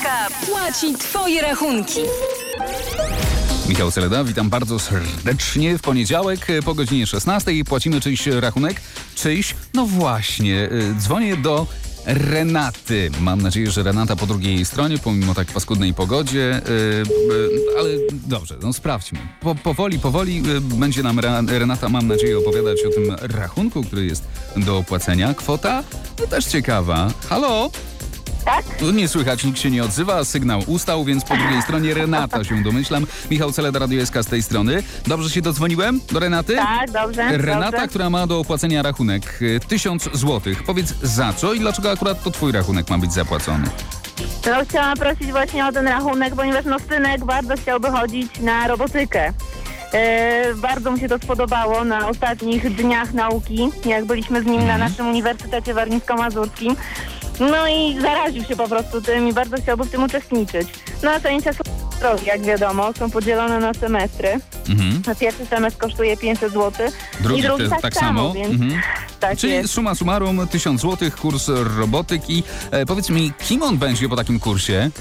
SK płaci twoje rachunki. Michał Seleda, witam bardzo serdecznie. W poniedziałek po godzinie 16 płacimy czyjś rachunek. Czyjś? No właśnie, dzwonię do Renaty. Mam nadzieję, że Renata po drugiej stronie, pomimo tak paskudnej pogodzie. Ale dobrze, no sprawdźmy. Powoli będzie nam Renata, mam nadzieję, opowiadać o tym rachunku, który jest do opłacenia. Kwota? No też ciekawa. Halo? Tak? Nie słychać, nikt się nie odzywa, sygnał ustał, więc po drugiej stronie Renata się domyślam. Michał Seleda, Radio SK z tej strony. Dobrze się dodzwoniłem do Renaty? Tak, dobrze. Renata, dobrze. która ma do opłacenia rachunek 1000 zł. Powiedz za co i dlaczego akurat to twój rachunek ma być zapłacony? No, chciałam prosić właśnie o ten rachunek, ponieważ synek bardzo chciałby chodzić na robotykę. Bardzo mu się to spodobało na ostatnich dniach nauki, jak byliśmy z nim na naszym Uniwersytecie Warmińsko-Mazurskim. No i zaraził się po prostu tym i bardzo chciałby w tym uczestniczyć. No a zajęcia są drogie, jak wiadomo, są podzielone na semestry. Pierwszy semestr kosztuje 500 zł. Drugi i drugi tak samo. Więc tak Czyli jest. summa summarum 1000 zł, kurs robotyki. Powiedz mi, kim on będzie po takim kursie?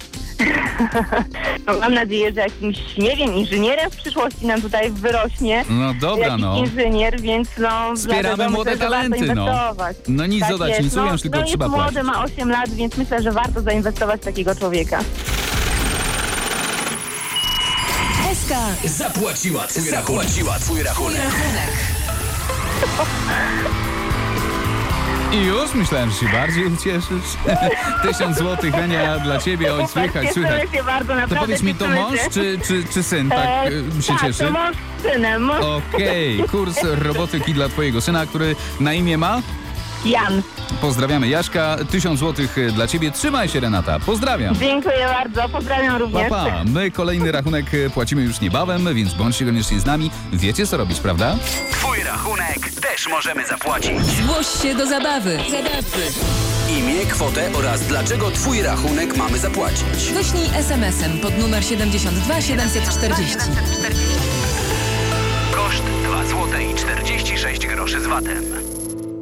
No, mam nadzieję, że jakimś, nie wiem, inżynierem w przyszłości nam tutaj wyrośnie. No dobra, jakiś no. inżynier, więc Wspieramy dlatego młode myślę, że warto talenty, no. inwestować. No nic Tak dodać, jest. nic ująć, tylko jest trzeba młody, płacić. ma 8 lat, więc myślę, że warto zainwestować w takiego człowieka. SK Zapłaciła twój rachunek. I już myślałem, że się bardziej ucieszysz. 1000 zł, Henia, dla ciebie. Oj, słychać. Cieszymy się bardzo, To naprawdę powiedz mi, to cieszymy mąż się. czy syn tak się tak, cieszy? to mąż z synem. Okej, kurs robotyki dla twojego syna, który na imię ma? Jan. Pozdrawiamy Jaśka, 1000 zł dla ciebie. Trzymaj się, Renata. Pozdrawiam. Dziękuję bardzo, pozdrawiam również. Pa. My kolejny rachunek płacimy już niebawem, więc bądźcie koniecznie z nami. Wiecie, co robić, prawda? Twój rachunek też możemy zapłacić. Zgłoś się do zabawy. Imię, kwotę oraz dlaczego twój rachunek mamy zapłacić. Wyślij SMS-em pod numer 72 740. Koszt 2 zł i 46 groszy z VAT-em.